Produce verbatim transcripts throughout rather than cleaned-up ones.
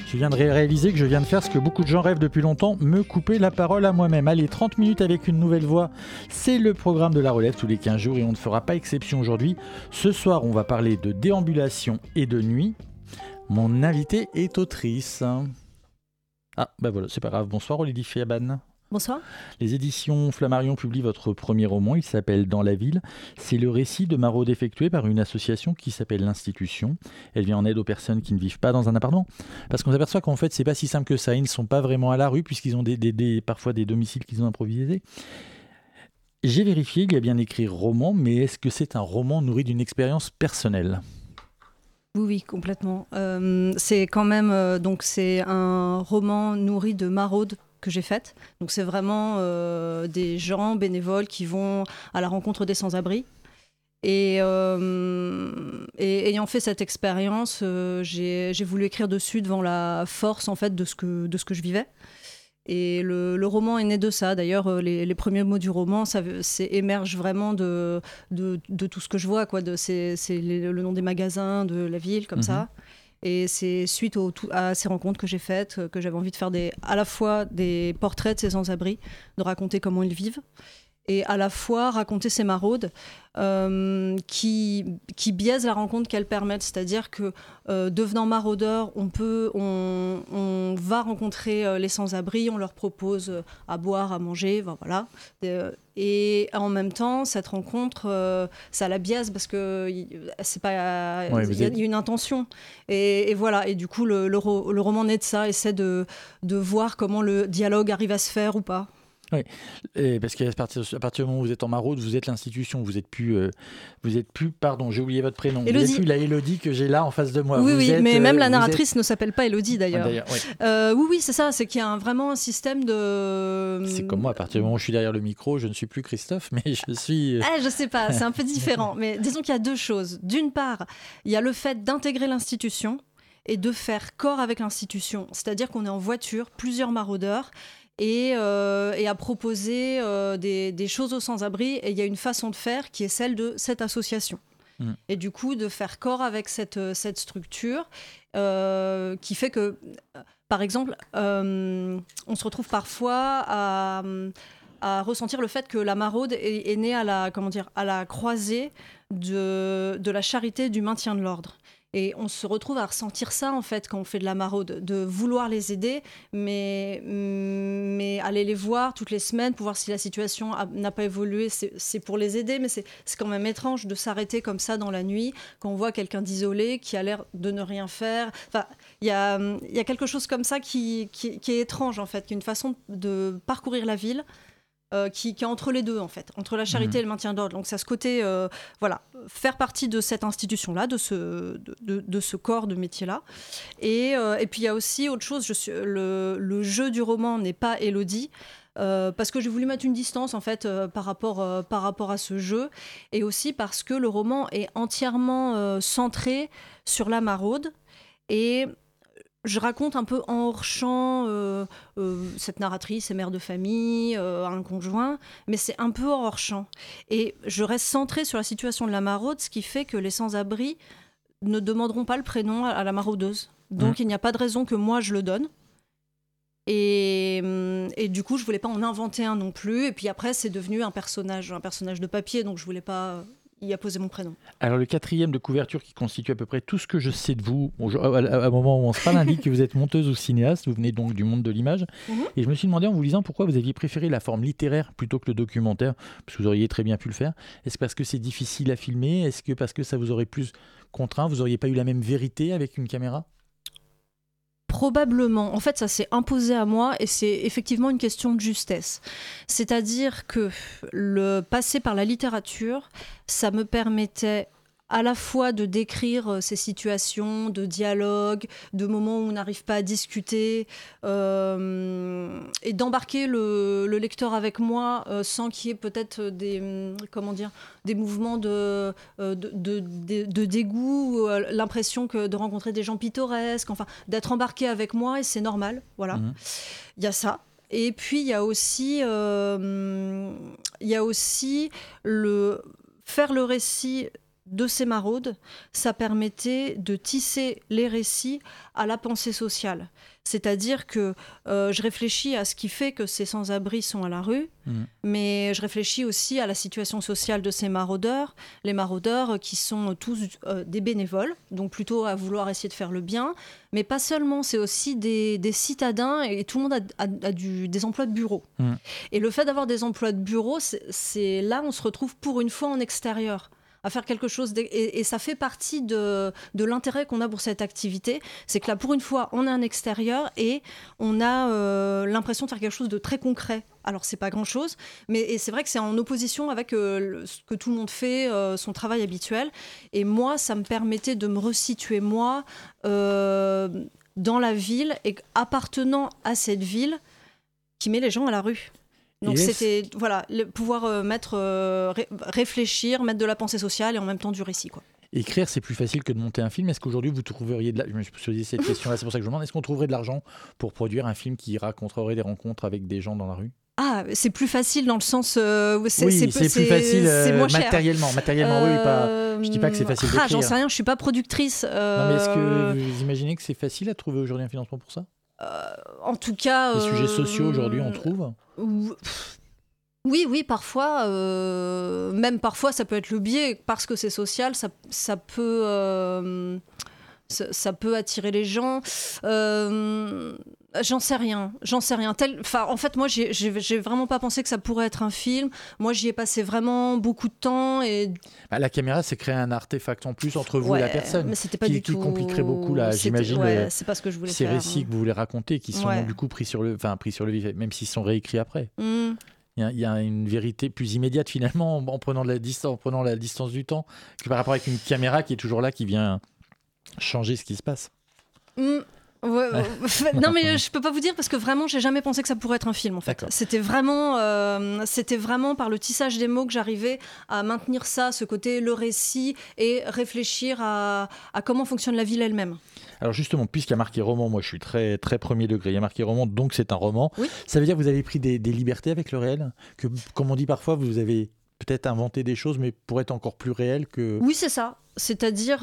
Je viens de réaliser que je viens de faire ce que beaucoup de gens rêvent depuis longtemps, me couper la parole à moi-même. Allez, trente minutes avec une nouvelle voix, c'est le programme de la relève tous les quinze jours et on ne fera pas exception aujourd'hui. Ce soir, on va parler de déambulation et de nuit. Mon invitée est autrice. Ah, bah voilà, c'est pas grave. Bonsoir Olivier Fiaban. Bonsoir. Les éditions Flammarion publient votre premier roman, il s'appelle Dans la ville. C'est le récit de maraudes effectuées par une association qui s'appelle l'Institution. Elle vient en aide aux personnes qui ne vivent pas dans un appartement. Parce qu'on s'aperçoit qu'en fait, c'est pas si simple que ça. Ils ne sont pas vraiment à la rue puisqu'ils ont des, des, des, parfois des domiciles qu'ils ont improvisés. J'ai vérifié, il y a bien écrit roman, mais est-ce que c'est un roman nourri d'une expérience personnelle ? Oui, oui, complètement. Euh, c'est quand même euh, donc c'est un roman nourri de maraudes que j'ai faites. Donc c'est vraiment euh, des gens bénévoles qui vont à la rencontre des sans-abri. Et, euh, et ayant fait cette expérience, euh, j'ai, j'ai voulu écrire dessus devant la force en fait de ce que de ce que je vivais. Et le, le roman est né de ça. D'ailleurs, les, les premiers mots du roman, ça c'est, émerge vraiment de, de, de tout ce que je vois, quoi. De, c'est c'est les, le nom des magasins, de la ville, comme mmh. ça. Et c'est suite au, à ces rencontres que j'ai faites que j'avais envie de faire des, à la fois des portraits de ces sans-abri, de raconter comment ils vivent, et à la fois raconter ces maraudes euh, qui, qui biaisent la rencontre qu'elles permettent. C'est-à-dire que euh, devenant maraudeur, on, peut, on, on va rencontrer euh, les sans-abri, on leur propose euh, à boire, à manger, ben voilà. Euh, et en même temps, cette rencontre, euh, ça la biaise parce qu'il c'est pas, ouais, y, êtes... y a une intention. Et, et voilà. Et du coup, le, le, ro- le roman naît de ça, essaie de, de voir comment le dialogue arrive à se faire ou pas. Oui, et parce qu'à partir, à partir du moment où vous êtes en maraude, vous êtes l'institution, vous êtes plus, euh, vous êtes plus, pardon, j'ai oublié votre prénom, Élodie. Vous n'êtes plus la Élodie que j'ai là en face de moi. Oui, vous oui, êtes, mais euh, même la narratrice êtes... ne s'appelle pas Élodie d'ailleurs. Ah, d'ailleurs oui. Euh, oui, oui, c'est ça, c'est qu'il y a un, vraiment un système de... C'est comme moi, à partir du moment où je suis derrière le micro, je ne suis plus Christophe, mais je suis... Ah, je sais pas, c'est un peu différent, mais disons qu'il y a deux choses. D'une part, il y a le fait d'intégrer l'institution et de faire corps avec l'institution, c'est-à-dire qu'on est en voiture, plusieurs maraudeurs, Et, euh, et à proposer euh, des, des choses aux sans-abri. Et il y a une façon de faire qui est celle de cette association. Mmh. Et du coup, de faire corps avec cette, cette structure euh, qui fait que, par exemple, euh, on se retrouve parfois à, à ressentir le fait que la maraude est, est née à la, comment dire, à la croisée de, de la charité et du maintien de l'ordre. Et on se retrouve à ressentir ça, en fait, quand on fait de la maraude, de vouloir les aider, mais, mais aller les voir toutes les semaines pour voir si la situation a, n'a pas évolué, c'est, c'est pour les aider, mais c'est, c'est quand même étrange de s'arrêter comme ça dans la nuit, quand on voit quelqu'un d'isolé qui a l'air de ne rien faire. Enfin, il y a, y a quelque chose comme ça qui, qui, qui est étrange, en fait, qui est une façon de parcourir la ville, Euh, qui, qui est entre les deux, en fait, entre la charité mmh. et le maintien d'ordre. Donc, c'est à ce côté, euh, voilà, faire partie de cette institution-là, de ce, de, de, de ce corps de métier-là. Et, euh, et puis, il y a aussi autre chose, je suis, le, le jeu du roman n'est pas Élodie, euh, parce que j'ai voulu mettre une distance, en fait, euh, par, rapport, euh, par rapport à ce jeu, et aussi parce que le roman est entièrement euh, centré sur la maraude, et... Je raconte un peu en hors-champ euh, euh, cette narratrice est mère de famille, euh, un conjoint, mais c'est un peu hors-champ. Et je reste centrée sur la situation de la maraude, ce qui fait que les sans-abri ne demanderont pas le prénom à la maraudeuse. Donc mmh. il n'y a pas de raison que moi je le donne. Et, et du coup, je ne voulais pas en inventer un non plus. Et puis après, c'est devenu un personnage, un personnage de papier, donc je ne voulais pas... y a posé mon prénom. Alors le quatrième de couverture qui constitue à peu près tout ce que je sais de vous, à un moment où on se parle, indique que vous êtes monteuse ou cinéaste, vous venez donc du monde de l'image, mmh. et je me suis demandé en vous lisant pourquoi vous aviez préféré la forme littéraire plutôt que le documentaire, parce que vous auriez très bien pu le faire. Est-ce parce que c'est difficile à filmer ? Est-ce que parce que ça vous aurait plus contraint ? Vous n'auriez pas eu la même vérité avec une caméra ? Probablement. En fait, ça s'est imposé à moi et c'est effectivement une question de justesse. C'est-à-dire que le passer par la littérature, ça me permettait à la fois de décrire ces situations de dialogue, de moments où on n'arrive pas à discuter, euh, et d'embarquer le, le lecteur avec moi euh, sans qu'il y ait peut-être des, comment dire, des mouvements de, de, de, de, de dégoût, euh, l'impression que de rencontrer des gens pittoresques, enfin, d'être embarqué avec moi, et c'est normal, voilà. Mmh. Il y a ça. Et puis, il y a aussi, euh, il y a aussi le, faire le récit de ces maraudes, ça permettait de tisser les récits à la pensée sociale. C'est-à-dire que euh, je réfléchis à ce qui fait que ces sans-abri sont à la rue, mmh. mais je réfléchis aussi à la situation sociale de ces maraudeurs, les maraudeurs qui sont tous euh, des bénévoles, donc plutôt à vouloir essayer de faire le bien, mais pas seulement, c'est aussi des, des citadins, et tout le monde a, a, a du, des emplois de bureau. Mmh. Et le fait d'avoir des emplois de bureau, c'est, c'est là on se retrouve pour une fois en extérieur, à faire quelque chose, de, et, et ça fait partie de, de l'intérêt qu'on a pour cette activité, c'est que là, pour une fois, on est un extérieur et on a euh, l'impression de faire quelque chose de très concret. Alors, c'est pas grand-chose, mais et c'est vrai que c'est en opposition avec euh, le, ce que tout le monde fait, euh, son travail habituel. Et moi, ça me permettait de me resituer, moi, euh, dans la ville, et appartenant à cette ville qui met les gens à la rue. Donc yes. c'était voilà, le, pouvoir euh, mettre, euh, ré, réfléchir, mettre de la pensée sociale et en même temps du récit, quoi. Écrire, c'est plus facile que de monter un film. Est-ce qu'aujourd'hui, vous trouveriez de la... Je me suis posé cette question-là, c'est pour ça que je me demande. Est-ce qu'on trouverait de l'argent pour produire un film qui raconterait des rencontres avec des gens dans la rue ? Ah, c'est plus facile dans le sens... Euh, c'est, oui, c'est, c'est, c'est plus facile euh, c'est moins matériellement. Cher. Matériellement, euh, oui, pas... je dis pas que c'est facile ah, d'écrire. J'en sais rien, je suis pas productrice. Euh... Non, mais est-ce que vous imaginez que c'est facile à trouver aujourd'hui un financement pour ça ? euh, En tout cas... Les euh... sujets sociaux, aujourd'hui, on trouve ? Oui, oui, parfois, euh, même parfois, ça peut être le biais, parce que c'est social, ça, ça peut... Euh, ça, ça peut attirer les gens. Euh, j'en sais rien, j'en sais rien. Tel, en fait, moi, j'ai, j'ai, j'ai vraiment pas pensé que ça pourrait être un film. Moi, j'y ai passé vraiment beaucoup de temps. Et... Bah, la caméra, c'est créer un artefact en plus entre vous ouais, et la personne, mais c'était pas qui, du qui tout... compliquerait beaucoup, là, j'imagine, ouais, les, c'est pas ce que je voulais ces faire, récits hein. que vous voulez raconter, qui sont ouais. du coup pris sur le, enfin, pris sur le vif, même s'ils sont réécrits après. Mm. Il y a une vérité plus immédiate finalement en prenant, de la distance, en prenant la distance du temps que par rapport avec une caméra qui est toujours là, qui vient changer ce qui se passe. Mmh. Ouais, ouais. Non mais je peux pas vous dire parce que vraiment j'ai jamais pensé que ça pourrait être un film en fait. D'accord. C'était vraiment, euh, c'était vraiment par le tissage des mots que j'arrivais à maintenir ça, ce côté le récit et réfléchir à, à comment fonctionne la ville elle-même. Alors justement, puisqu'il y a marqué roman, moi je suis très, très premier degré, il y a marqué roman, donc c'est un roman. Oui. Ça veut dire que vous avez pris des, des libertés avec le réel, que, comme on dit parfois, vous avez peut-être inventé des choses, mais pour être encore plus réel que... Oui, c'est ça. C'est-à-dire,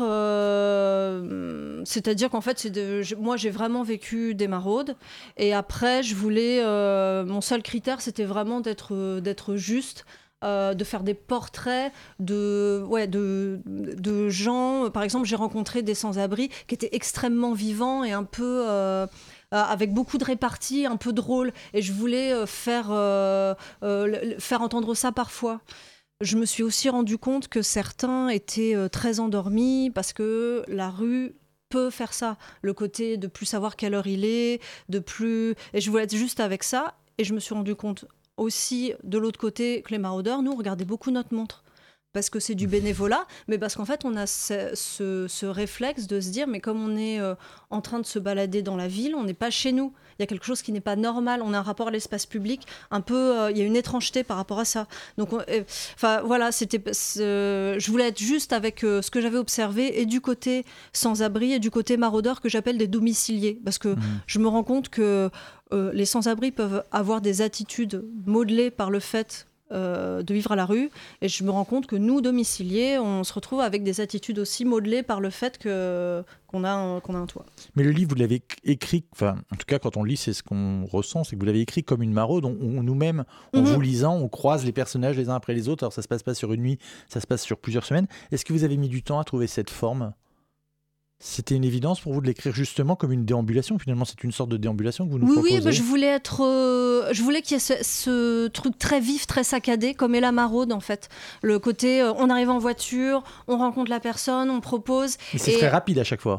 euh, c'est-à-dire qu'en fait, c'est de, je, moi j'ai vraiment vécu des maraudes, et après je voulais, euh, mon seul critère c'était vraiment d'être, d'être juste. Euh, de faire des portraits de, ouais, de, de gens. Par exemple, j'ai rencontré des sans-abri qui étaient extrêmement vivants et un peu... Euh, avec beaucoup de réparties, un peu drôles. Et je voulais faire, euh, euh, faire entendre ça parfois. Je me suis aussi rendu compte que certains étaient euh, très endormis parce que la rue peut faire ça. Le côté de plus savoir quelle heure il est, de plus... Et je voulais être juste avec ça. Et je me suis rendu compte aussi, de l'autre côté, que les maraudeurs, nous, on regardait beaucoup notre montre. Parce que c'est du bénévolat, mais parce qu'en fait, on a ce, ce, ce réflexe de se dire, mais comme on est euh, en train de se balader dans la ville, on n'est pas chez nous. Il y a quelque chose qui n'est pas normal. On a un rapport à l'espace public, un peu, euh, il y a une étrangeté par rapport à ça. Donc, enfin, euh, voilà, c'était, euh, je voulais être juste avec euh, ce que j'avais observé, et du côté sans-abri, et du côté maraudeur, que j'appelle des domiciliés. Parce que mmh. je me rends compte que euh, les sans-abri peuvent avoir des attitudes modelées par le fait Euh, de vivre à la rue, et je me rends compte que nous, domiciliés, on se retrouve avec des attitudes aussi modelées par le fait que, qu'on, a un, qu'on a un toit. Mais le livre, vous l'avez écrit, enfin, en tout cas quand on le lit, c'est ce qu'on ressent, c'est que vous l'avez écrit comme une maraude. On, on, nous-mêmes, en mm-hmm. vous lisant, on croise les personnages les uns après les autres. Alors ça se passe pas sur une nuit, ça se passe sur plusieurs semaines. Est-ce que vous avez mis du temps à trouver cette forme ? C'était une évidence pour vous de l'écrire justement comme une déambulation. Finalement, c'est une sorte de déambulation que vous nous oui, proposez. Oui, bah, je voulais être, euh, je voulais qu'il y ait ce, ce truc très vif, très saccadé, comme est la maraude en fait. Le côté, euh, on arrive en voiture, on rencontre la personne, on propose. Et c'est et... très rapide à chaque fois.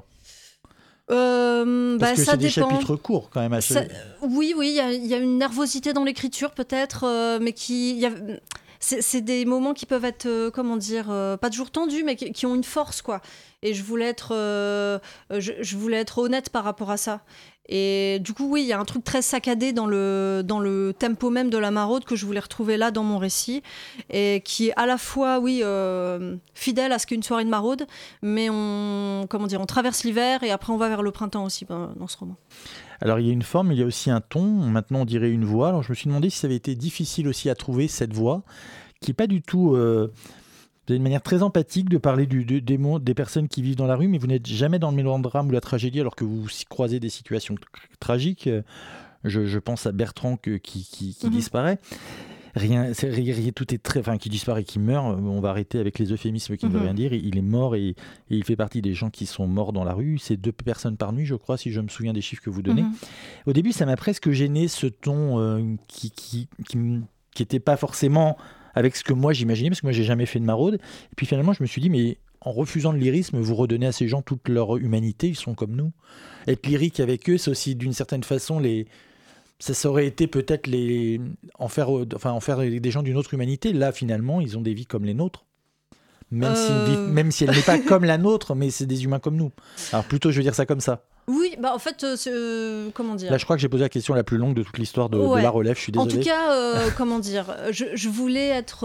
Euh, Parce bah, que ça c'est dépend. des chapitres courts quand même. À ça, chaque... Oui, oui, il y, y a une nervosité dans l'écriture peut-être, euh, mais qui... Y a... C'est, c'est des moments qui peuvent être, euh, comment dire, euh, pas toujours tendus, mais qui, qui ont une force, quoi. Et je voulais être, euh, je, je voulais être honnête par rapport à ça. Et du coup, oui, il y a un truc très saccadé dans le, dans le tempo même de la maraude que je voulais retrouver là dans mon récit, et qui est à la fois, oui, euh, fidèle à ce qu'est une soirée de maraude, mais on, comment dire, on traverse l'hiver et après on va vers le printemps aussi ben, dans ce roman. Alors, il y a une forme, il y a aussi un ton. Maintenant, on dirait une voix. Alors, je me suis demandé si ça avait été difficile aussi à trouver, cette voix, qui n'est pas du tout... Euh, Vous avez une manière très empathique de parler du, de, des, des personnes qui vivent dans la rue, mais vous n'êtes jamais dans le mélodrame ou la tragédie, alors que vous croisez des situations tragiques. Je, je pense à Bertrand que, qui, qui, qui mmh. disparaît. Rien, c'est, rien, tout est très, enfin, qui disparaît, qui meurt. On va arrêter avec les euphémismes qui ne mmh. veulent rien dire. Il est mort et, et il fait partie des gens qui sont morts dans la rue. C'est deux personnes par nuit, je crois, si je me souviens des chiffres que vous donnez. Mmh. Au début, ça m'a presque gêné, ce ton euh, qui, qui, qui, qui était pas forcément avec ce que moi j'imaginais, parce que moi j'ai jamais fait de maraude. Et puis finalement, je me suis dit, mais en refusant le lyrisme, vous redonnez à ces gens toute leur humanité. Ils sont comme nous. Être lyrique avec eux, c'est aussi d'une certaine façon les ça, ça aurait été peut-être les... en, faire, enfin, en faire des gens d'une autre humanité. Là, finalement, ils ont des vies comme les nôtres. Même, euh... si, vie, même si elle n'est pas comme la nôtre, mais c'est des humains comme nous. Alors plutôt, je veux dire ça comme ça. Oui, bah en fait, euh, comment dire Là, je crois que j'ai posé la question la plus longue de toute l'histoire de, ouais. de la relève. Je suis désolé. En tout cas, euh, comment dire je, je voulais être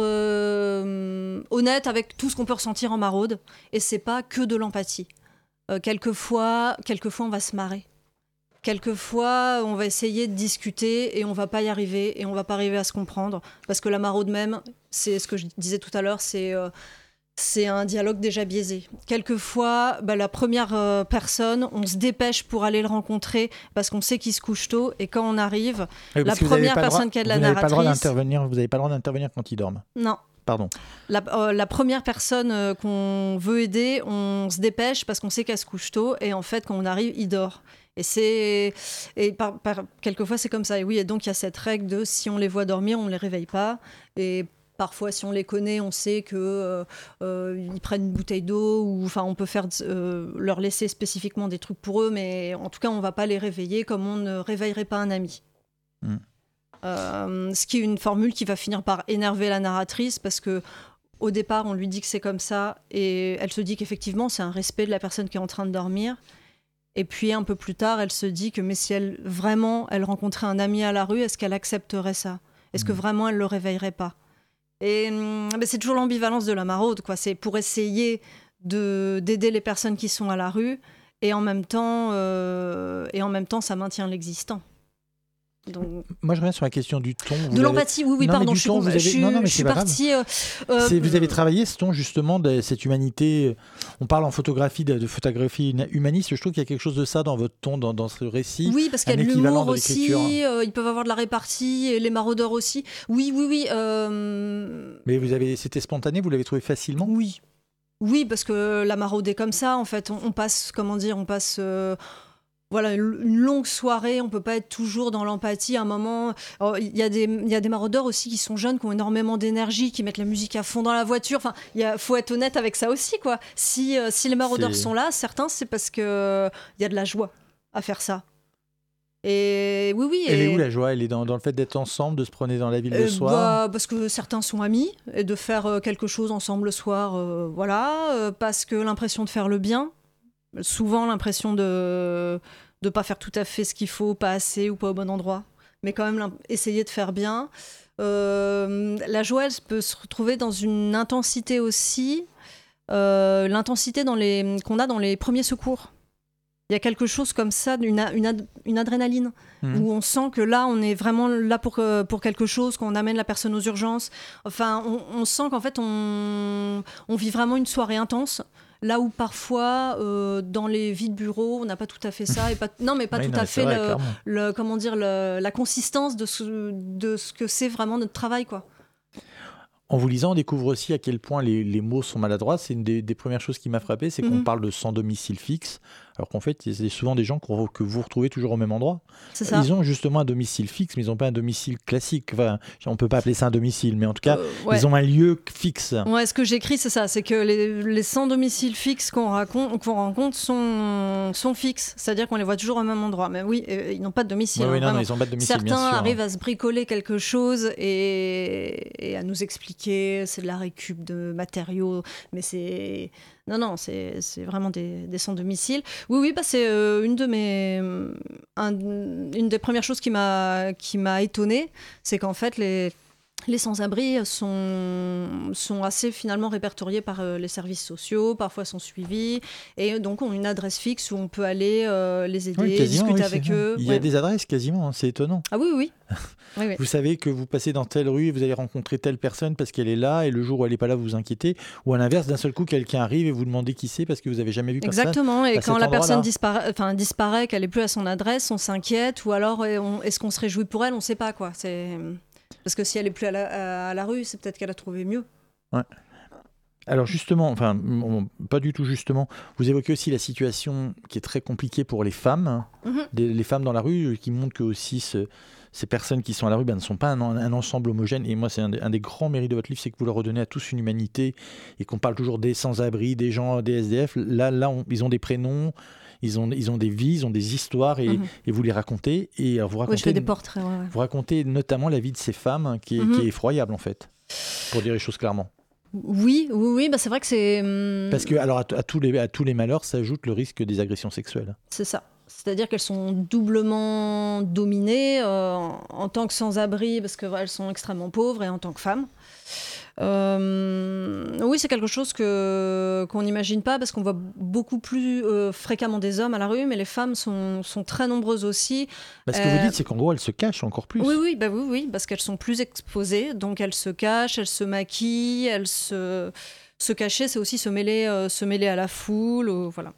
euh, honnête avec tout ce qu'on peut ressentir en maraude. Et c'est pas que de l'empathie. Euh, quelquefois, quelquefois, on va se marrer. Quelquefois, on va essayer de discuter et on va pas y arriver et on va pas arriver à se comprendre parce que la maraude même, c'est ce que je disais tout à l'heure, c'est euh, c'est un dialogue déjà biaisé. Quelquefois, bah, la première euh, personne, on se dépêche pour aller le rencontrer parce qu'on sait qu'il se couche tôt et quand on arrive, oui, la première personne droit, qui est de la narratrice, pas le droit d'intervenir, vous n'avez pas le droit d'intervenir quand ils dorment. Non. Pardon. La, euh, la première personne euh, qu'on veut aider, on se dépêche parce qu'on sait qu'elle se couche tôt et en fait, quand on arrive, il dort. Et c'est et par, par quelquefois c'est comme ça. Et oui, et donc il y a cette règle de si on les voit dormir, on les réveille pas. Et parfois, si on les connaît, on sait que euh, euh, ils prennent une bouteille d'eau ou enfin on peut faire euh, leur laisser spécifiquement des trucs pour eux, mais en tout cas on va pas les réveiller comme on ne réveillerait pas un ami. Mm. Euh, ce qui est une formule qui va finir par énerver la narratrice parce que au départ on lui dit que c'est comme ça et elle se dit qu'effectivement c'est un respect de la personne qui est en train de dormir. Et puis un peu plus tard, elle se dit que mais si elle vraiment elle rencontrait un ami à la rue, est-ce qu'elle accepterait ça ? Est-ce que vraiment elle le réveillerait pas ? Et ben, c'est toujours l'ambivalence de la maraude, quoi. C'est pour essayer de d'aider les personnes qui sont à la rue et en même temps euh, et en même temps ça maintient l'existant. Donc... Moi, je reviens sur la question du ton. Vous de avez... l'empathie, oui, oui, non, pardon, je suis, ton, avez... je suis, non, non, mais je suis partie... Euh, euh... Vous avez travaillé ce ton, justement, de cette humanité. On parle en photographie, de, de photographie humaniste. Je trouve qu'il y a quelque chose de ça dans votre ton, dans, dans ce récit. Oui, parce qu'il y a de l'humour aussi. Euh, ils peuvent avoir de la répartie, et les maraudeurs aussi. Oui, oui, oui. Euh... Mais vous avez, c'était spontané, vous l'avez trouvé facilement ? Oui. Oui, parce que la maraude est comme ça, en fait. On, on passe, comment dire, on passe... Euh... Voilà, une longue soirée, on ne peut pas être toujours dans l'empathie. À un moment, il y a des, il y a des maraudeurs aussi qui sont jeunes, qui ont énormément d'énergie, qui mettent la musique à fond dans la voiture. Enfin, il faut être honnête avec ça aussi, quoi. Si, euh, si les maraudeurs c'est... sont là, certains, c'est parce qu'il euh, y a de la joie à faire ça. Et oui, oui. Elle et... est où la joie ? Elle est dans, dans le fait d'être ensemble, de se promener dans la ville le euh, soir bah, parce que certains sont amis, et de faire euh, quelque chose ensemble le soir, euh, voilà. Euh, parce que l'impression de faire le bien, souvent l'impression de de pas faire tout à fait ce qu'il faut, pas assez ou pas au bon endroit, mais quand même essayer de faire bien. Euh, la joie, elle peut se retrouver dans une intensité aussi, euh, l'intensité dans les, qu'on a dans les premiers secours. Il y a quelque chose comme ça, une, une, ad, une adrénaline, mmh. où on sent que là, on est vraiment là pour, pour quelque chose, qu'on amène la personne aux urgences. Enfin, on, on sent qu'en fait, on, on vit vraiment une soirée intense. Là où parfois, euh, dans les vies de bureau, on n'a pas tout à fait ça. Et pas, non, mais pas oui, tout non, à fait vrai, le, le, comment dire, le, la consistance de ce, de ce que c'est vraiment notre travail, quoi. En vous lisant, on découvre aussi à quel point les, les mots sont maladroits. C'est une des, des premières choses qui m'a frappé, c'est qu'on mmh. parle de sans domicile fixe, alors qu'en fait, c'est souvent des gens qu'on, que vous retrouvez toujours au même endroit. C'est ça. Ils ont justement un domicile fixe, mais ils n'ont pas un domicile classique. Enfin, on ne peut pas appeler ça un domicile, mais en tout cas, euh, ouais. ils ont un lieu fixe. Ouais, ce que j'écris, c'est ça. C'est que les, les sans domicile fixe qu'on, raconte, qu'on rencontre sont, sont fixes. C'est-à-dire qu'on les voit toujours au même endroit. Mais oui, euh, ils n'ont pas de domicile. Ouais, hein, oui, non, non, ils n'ont pas de domicile, certains bien sûr. arrivent à se bricoler quelque chose et, et à nous expliquer c'est de la récup de matériaux, mais c'est... Non, non, c'est, c'est vraiment des, des sans-domicile. Oui, oui, bah c'est euh, une de mes... Un, une des premières choses qui m'a, qui m'a étonnée, c'est qu'en fait, les, Les sans-abri sont, sont assez finalement répertoriés par euh, les services sociaux, parfois sont suivis, et donc ont une adresse fixe où on peut aller euh, les aider, Oui, quasiment, discuter oui, avec c'est- eux. Il y Ouais. a des adresses quasiment, hein, c'est étonnant. Ah oui, oui. oui, oui. Vous savez que vous passez dans telle rue et vous allez rencontrer telle personne parce qu'elle est là, et le jour où elle n'est pas là, vous vous inquiétez. Ou à l'inverse, d'un seul coup, quelqu'un arrive et vous demandez qui c'est parce que vous n'avez jamais vu personne. Exactement, et à quand cet la personne endroit-là. disparaît, enfin, disparaît, qu'elle n'est plus à son adresse, on s'inquiète, ou alors euh, on- est-ce qu'on se réjouit pour elle, on ne sait pas. Quoi. C'est... Parce que si elle n'est plus à la, à la rue, c'est peut-être qu'elle a trouvé mieux. Alors justement, enfin, on- pas du tout justement, vous évoquez aussi la situation qui est très compliquée pour les femmes, hein, Mhm. des- les femmes dans la rue, euh, qui montrent que aussi ce- ces personnes qui sont à la rue ben, ne sont pas un, en- un ensemble homogène. Et moi, c'est un, des- un des grands mérites de votre livre, c'est que vous leur redonnez à tous une humanité et qu'on parle toujours des sans-abri, des gens, des S D F. Là, là on- ils ont des prénoms, ils ont, ils ont des vies, ils ont des histoires et, Mhm. et vous les racontez. Et alors, vous Oui, racontez, je fais des portraits. Ouais, ouais. vous racontez notamment la vie de ces femmes hein, qui est, Mhm. qui est effroyable en fait, pour dire les choses clairement. Oui, oui, oui, bah c'est vrai que c'est. hum, Parce que alors à, t- à tous les, à tous les malheurs s'ajoute le risque des agressions sexuelles. C'est ça. C'est-à-dire qu'elles sont doublement dominées euh, en, en tant que sans-abri, parce qu'elles sont extrêmement pauvres, et en tant que femmes. Euh, oui, c'est quelque chose que, qu'on n'imagine pas, parce qu'on voit beaucoup plus euh, fréquemment des hommes à la rue, mais les femmes sont, sont très nombreuses aussi. Parce que Euh, vous dites, c'est qu'en gros, elles se cachent encore plus. Oui, oui, bah oui, oui, parce qu'elles sont plus exposées, donc elles se cachent, elles se maquillent, elles se... Se cacher, c'est aussi se mêler, euh, se mêler à la foule, euh, voilà.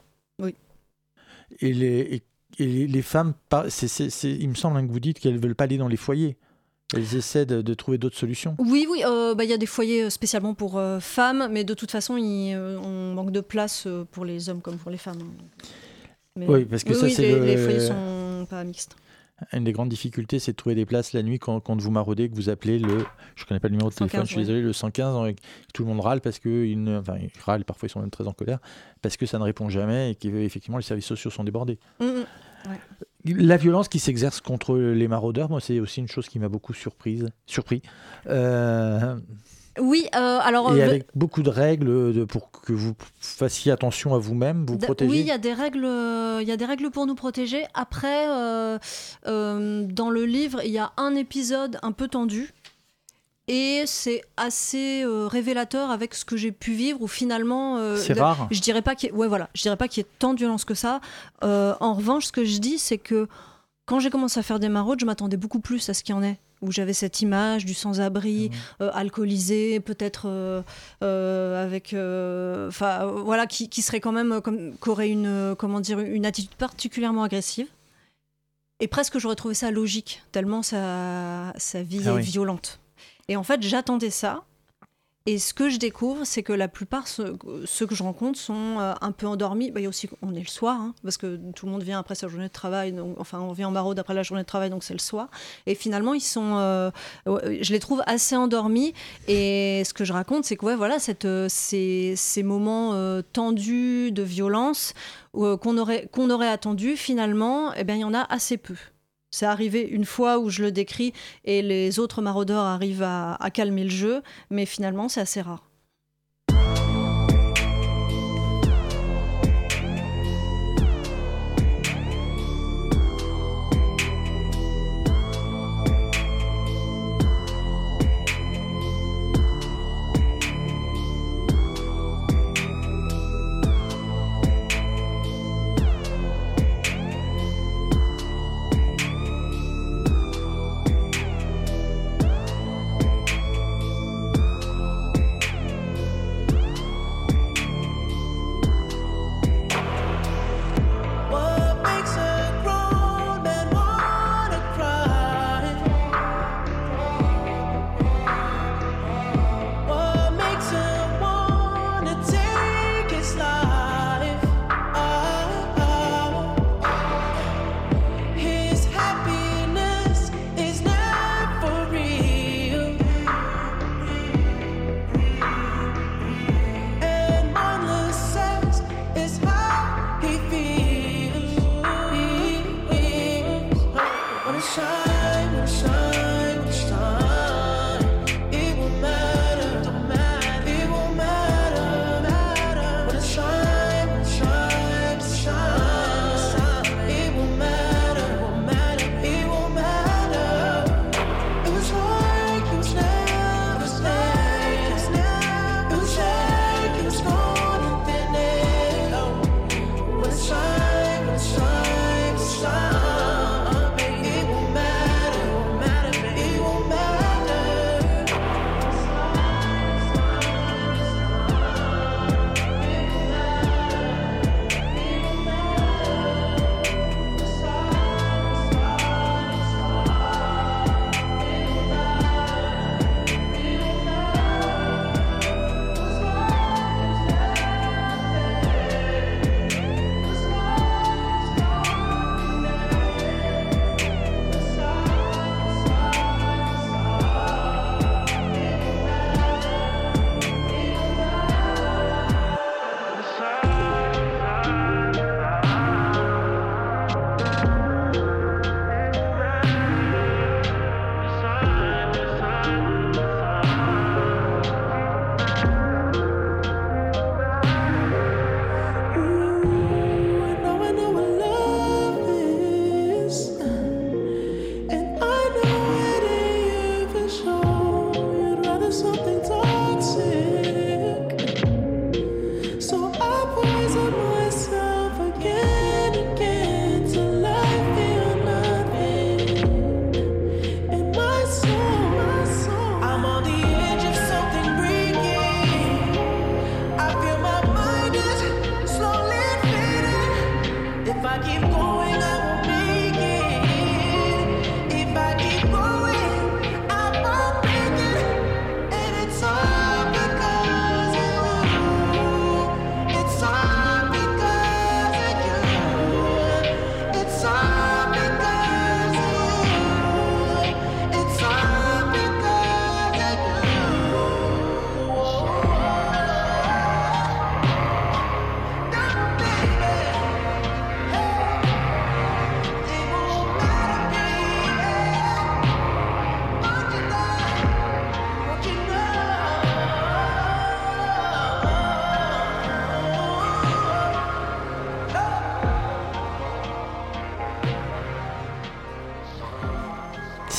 Et les, et, et les, les femmes, par- c'est, c'est, c'est- il me semble hein, que vous dites qu'elles ne veulent pas aller dans les foyers. Elles essaient de, de trouver d'autres solutions. Oui, oui, euh, bah, y a des foyers spécialement pour euh, femmes, mais de toute façon, il, euh, on manque de place euh, pour les hommes comme pour les femmes. hein. Mais- Oui, parce que oui, ça, oui, c'est les, le- les foyers sont pas mixtes. Une des grandes difficultés, c'est de trouver des places la nuit quand, quand vous maraudez, que vous appelez le... Je ne connais pas le numéro de téléphone, cent quinze, je suis ouais. désolé, le cent quinze, hein, et que tout le monde râle parce que... Ils ne, enfin, ils râlent, parfois ils sont même très en colère, parce que ça ne répond jamais et qu'effectivement les services sociaux sont débordés. Mm, mm. La violence qui s'exerce contre les maraudeurs, moi, c'est aussi une chose qui m'a beaucoup surprise, surpris. Euh, Oui, euh, alors... et euh, avec beaucoup de règles de, pour que vous fassiez attention à vous-même, vous d- protéger. Oui, il y a des règles, euh, il y a des règles pour nous protéger. Après, euh, euh, dans le livre, il y a un épisode un peu tendu. Et c'est assez euh, révélateur avec ce que j'ai pu vivre, où finalement... euh, C'est la- rare. Je dirais pas qu'il y ait, ouais, voilà, je dirais pas qu'il y ait tant de violence que ça. Euh, en revanche, ce que je dis, c'est que quand j'ai commencé à faire des maraudes, je m'attendais beaucoup plus à ce qu'il y en ait. Où j'avais cette image du sans-abri, euh, alcoolisé, peut-être euh, euh, avec, euh, enfin euh, voilà, qui, qui serait quand même, euh, comme, qui aurait une, euh, comment dire, une attitude particulièrement agressive. Et presque j'aurais trouvé ça logique, tellement sa, sa vie Ah est oui. violente. Et en fait, j'attendais ça. Et ce que je découvre, c'est que la plupart, ceux, ceux que je rencontre, sont euh, un peu endormis. Bah, il y a aussi, on est le soir, hein, parce que tout le monde vient après sa journée de travail. Donc, enfin, on vient en maraude après la journée de travail, donc c'est le soir. Et finalement, ils sont, euh, ouais, je les trouve assez endormis. Et ce que je raconte, c'est que ouais, voilà, cette, euh, ces, ces moments euh, tendus de violence euh, qu'on aurait, qu'on aurait attendu, finalement, eh bien, il y en a assez peu. C'est arrivé une fois où je le décris et les autres maraudeurs arrivent à, à calmer le jeu, mais finalement c'est assez rare.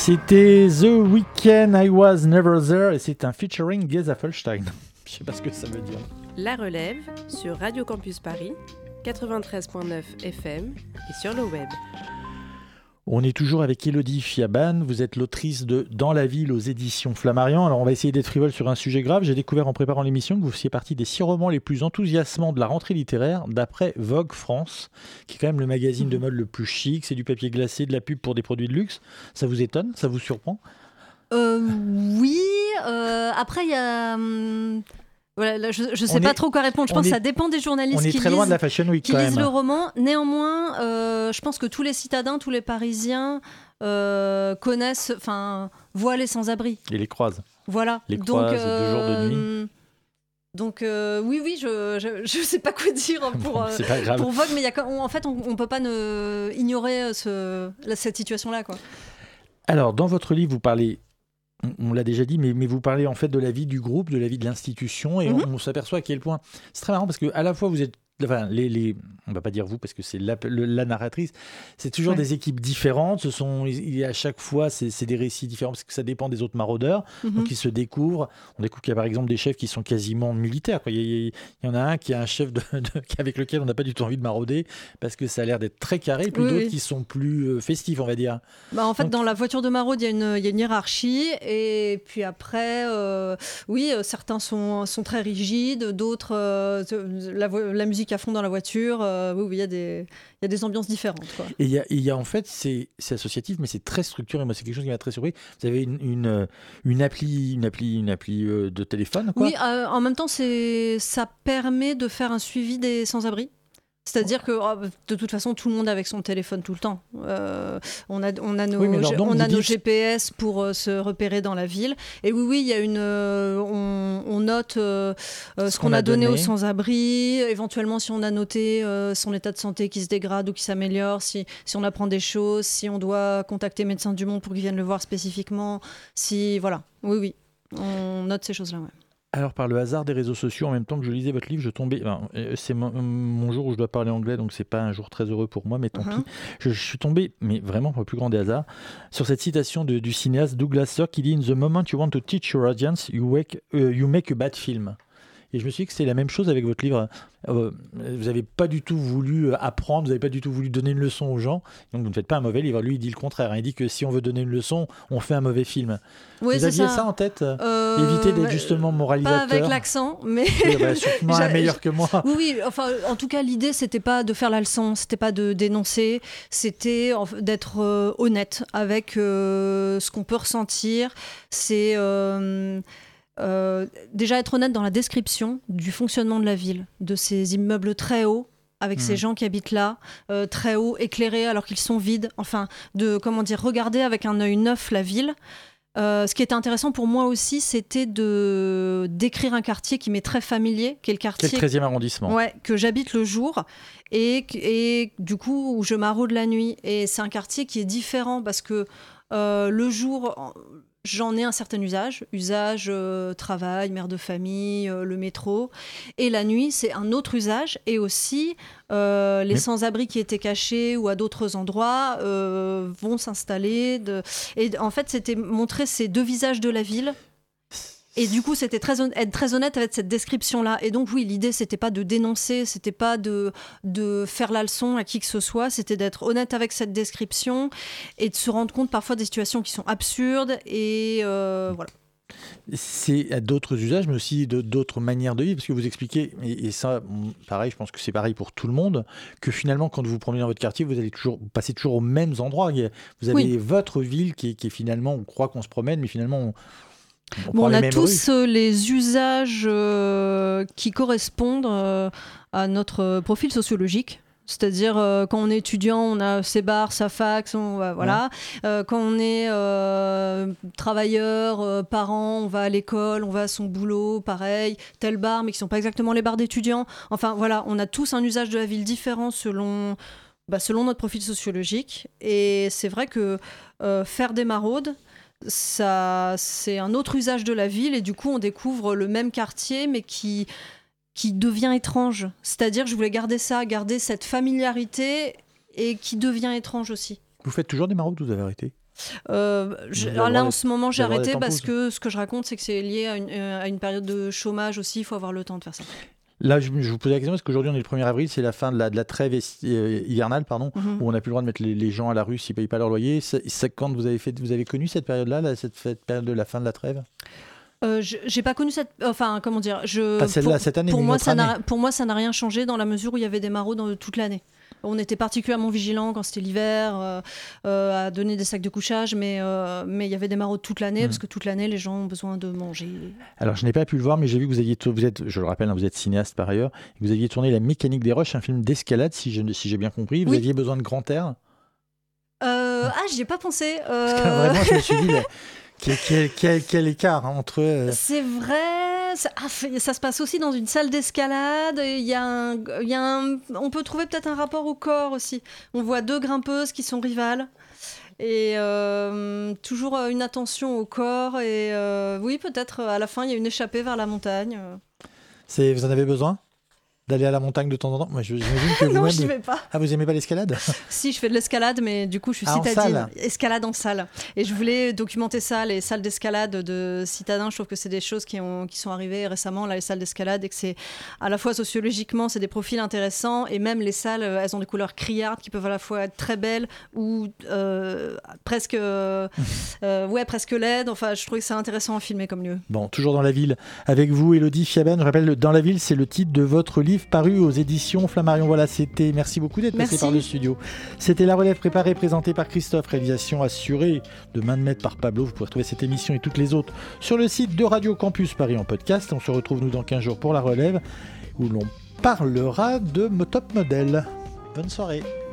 C'était The Weeknd, I Was Never There, et c'est un featuring Geza Folstein. Je sais pas ce que ça veut dire. La Relève sur Radio Campus Paris, quatre-vingt-treize virgule neuf F M et sur le web. On est toujours avec Élodie Fiaban, vous êtes l'autrice de Dans la ville aux éditions Flammarion. Alors on va essayer d'être frivole sur un sujet grave. J'ai découvert en préparant l'émission que vous faisiez partie des six romans les plus enthousiasmants de la rentrée littéraire d'après Vogue France, qui est quand même le magazine de mode le plus chic. C'est du papier glacé, de la pub pour des produits de luxe. Ça vous étonne? Ça vous surprend? euh, Oui, euh, après il y a... Hum... Voilà, là, je ne sais on pas est, trop quoi répondre. Je pense est, que ça dépend des journalistes qui, lisent, loin de la Fashion Week, qui quand lisent même. le roman. Néanmoins, euh, je pense que tous les citadins, tous les Parisiens euh, connaissent, enfin, voient les sans-abri. Et les croisent. Voilà. Les donc, croisent euh, de jour, de nuit. Donc euh, oui, oui, je ne sais pas quoi dire pour, bon, c'est pas grave. pour Vogue, mais y a, on, en fait, on ne peut pas ne, ignorer ce, cette situation-là, quoi. Alors, dans votre livre, vous parlez... On l'a déjà dit, mais, mais vous parlez en fait de la vie du groupe, de la vie de l'institution, et mm-hmm. on, on s'aperçoit à quel point c'est très marrant parce que à la fois vous êtes, enfin les, les on va pas dire vous parce que c'est la, le, la narratrice, c'est toujours ouais. des équipes différentes. Ce sont, il y a à chaque fois c'est, c'est des récits différents parce que ça dépend des autres maraudeurs, mm-hmm. donc ils se découvrent. On découvre qu'il y a par exemple des chefs qui sont quasiment militaires, quoi. Il, y a, il y en a un qui a un chef de, de, avec lequel on n'a pas du tout envie de marauder parce que ça a l'air d'être très carré, puis oui, d'autres oui. qui sont plus euh, festifs, on va dire. Bah en fait, donc, dans la voiture de maraude, il y a une, il y a une hiérarchie, et puis après, euh, oui, certains sont, sont très rigides, d'autres, euh, la, la musique à fond dans la voiture, euh, oui, oui, il y a des, il y a des ambiances différentes, quoi. Et il y a, il y a en fait, c'est, c'est associatif, mais c'est très structuré. Moi, c'est quelque chose qui m'a très surpris. Vous avez une, une, une appli, une appli, une appli euh, de téléphone, quoi. Oui, euh, en même temps, c'est, ça permet de faire un suivi des sans-abri. C'est-à-dire que oh, de toute façon, tout le monde avec son téléphone tout le temps. Euh, on a, on a nos, oui, alors, donc, on a nos G P S pour euh, se repérer dans la ville. Et oui, oui, il y a une, euh, on, on note euh, ce, ce qu'on, qu'on a donné, donné aux sans-abri. Éventuellement, si on a noté euh, son état de santé qui se dégrade ou qui s'améliore, si, si on apprend des choses, si on doit contacter Médecins du Monde pour qu'ils viennent le voir spécifiquement. Si, voilà, oui, oui, on note ces choses-là, ouais. Alors, par le hasard des réseaux sociaux, en même temps que je lisais votre livre, je tombais... Enfin, c'est mon, mon jour où je dois parler anglais, donc c'est pas un jour très heureux pour moi, mais tant uh-huh. pis. Je, je suis tombé, mais vraiment pour le plus grand des hasards, sur cette citation de, du cinéaste Douglas Sirk qui dit « In the moment you want to teach your audience, you, wake, uh, you make a bad film ». Et je me suis dit que c'était la même chose avec votre livre. Euh, vous n'avez pas du tout voulu apprendre, vous n'avez pas du tout voulu donner une leçon aux gens. Donc vous ne faites pas un mauvais livre. Lui, il dit le contraire. Il dit que si on veut donner une leçon, on fait un mauvais film. Oui, vous aviez ça. ça en tête euh, Éviter d'être justement moralisateur. Pas avec l'accent, mais... Oui, bah, surtout un meilleur que moi. Oui, oui, enfin, en tout cas, l'idée, c'était pas de faire la leçon, c'était pas de dénoncer, c'était d'être euh, honnête avec euh, ce qu'on peut ressentir. C'est... Euh, Euh, déjà être honnête dans la description du fonctionnement de la ville, de ces immeubles très hauts avec mmh. ces gens qui habitent là, euh, très hauts, éclairés alors qu'ils sont vides, enfin de comment dire, regarder avec un œil neuf la ville. Euh, ce qui était intéressant pour moi aussi, c'était de d'écrire un quartier qui m'est très familier, qui est le quartier... C'est le treizième arrondissement. Ouais, que j'habite le jour et, et du coup où je maraude la nuit. Et c'est un quartier qui est différent parce que euh, le jour... J'en ai un certain usage, usage euh, travail, mère de famille, euh, le métro. Et la nuit, c'est un autre usage. Et aussi, euh, les Mais... sans-abri qui étaient cachés ou à d'autres endroits euh, vont s'installer. De... Et en fait, c'était montrer ces deux visages de la ville. Et du coup, c'était très hon- être très honnête avec cette description-là. Et donc, oui, l'idée, c'était pas de dénoncer, c'était pas de, de faire la leçon à qui que ce soit, c'était d'être honnête avec cette description et de se rendre compte parfois des situations qui sont absurdes. Et euh, voilà. C'est à d'autres usages, mais aussi de, d'autres manières de vivre, parce que vous expliquez, et, et ça, pareil, je pense que c'est pareil pour tout le monde, que finalement, quand vous vous promenez dans votre quartier, vous allez toujours vous passez toujours aux mêmes endroits. Vous avez oui. votre ville qui est, qui est finalement, on croit qu'on se promène, mais finalement... On, On, bon, on a tous euh, les usages euh, qui correspondent euh, à notre profil sociologique. C'est-à-dire, euh, quand on est étudiant, on a ses bars, sa fac, on, euh, voilà. Ouais. Euh, quand on est euh, travailleur, euh, parent, on va à l'école, on va à son boulot, pareil, tel bar, mais qui ne sont pas exactement les bars d'étudiants. Enfin, voilà, on a tous un usage de la ville différent selon, bah, selon notre profil sociologique. Et c'est vrai que euh, faire des maraudes, ça, c'est un autre usage de la ville et du coup on découvre le même quartier mais qui, qui devient étrange. C'est-à-dire je voulais garder ça, garder cette familiarité et qui devient étrange aussi. Vous faites toujours des maraudes ou vous avez arrêté ? Euh, je, Vous avez là, le en ce moment, j'ai vous avez le arrêté temps parce pause. que ce que je raconte, c'est que c'est lié à une, euh, à une période de chômage aussi. Il faut avoir le temps de faire ça. Là, je, je vous posais la question parce qu'aujourd'hui, on est le premier avril, c'est la fin de la, de la trêve esti- euh, hivernale, pardon, Mhm. où on n'a plus le droit de mettre les, les gens à la rue s'ils ne payent pas leur loyer. C'est, c'est quand vous avez, fait, vous avez connu cette période-là, là, cette, cette période de la fin de la trêve Euh, je- j'ai pas connu cette. Enfin, comment dire je, Pas celle-là, pour, cette année, pour mais une moi, autre ça année. n'a, pour moi, ça n'a rien changé dans la mesure où il y avait des maraudes dans, toute l'année. On était particulièrement vigilants quand c'était l'hiver, euh, euh, à donner des sacs de couchage, mais euh, mais il y avait des maraudes toute l'année, Mm. parce que toute l'année, les gens ont besoin de manger. Alors, je n'ai pas pu le voir, mais j'ai vu que vous aviez, vous êtes, je le rappelle, hein, vous êtes cinéaste par ailleurs, et que vous aviez tourné La Mécanique des Roches, un film d'escalade, si, je, si j'ai bien compris. Vous Oui. aviez besoin de grand air. Euh, ah, j'y ai pas pensé. Parce que euh, vraiment, je me suis dit, là, quel, quel, quel, quel écart hein, entre. euh, C'est vrai, ça, ah, fait- ça se passe aussi dans une salle d'escalade. Il y a un, il y a un- on peut trouver peut-être un rapport au corps aussi. On voit deux grimpeuses qui sont rivales. Et euh, toujours euh, une attention au corps. Et euh, oui, peut-être euh, à la fin, il y a une échappée vers la montagne. c'est, vous en avez besoin d'aller à la montagne de temps en temps? Moi, je- j'imagine que non, vous-même. j'y vais pas. Ah, vous aimez pas l'escalade? Si, je fais de l'escalade, mais du coup, je suis Ah, en citadine. salle. Escalade en salle. Et je voulais documenter ça, les salles d'escalade de citadins. Je trouve que c'est des choses qui, ont, qui sont arrivées récemment, là, les salles d'escalade, et que c'est à la fois sociologiquement, c'est des profils intéressants, et même les salles, euh, elles ont des couleurs criardes qui peuvent à la fois être très belles ou euh, presque, euh, euh, ouais, presque laides. Enfin, je trouve que c'est intéressant à filmer comme lieu. Bon, toujours dans la ville, avec vous, Élodie Fiaban. Je rappelle, Dans la ville, c'est le titre de votre livre paru aux éditions Flammarion. Voilà, c'était. Merci beaucoup d'être passé Merci. par le studio. C'était La Relève préparée, présentée par Christophe, réalisation assurée de main de maître par Pablo. Vous pouvez retrouver cette émission et toutes les autres sur le site de Radio Campus Paris en podcast. On se retrouve, nous, dans quinze jours pour La Relève, où l'on parlera de Top Model. Bonne soirée.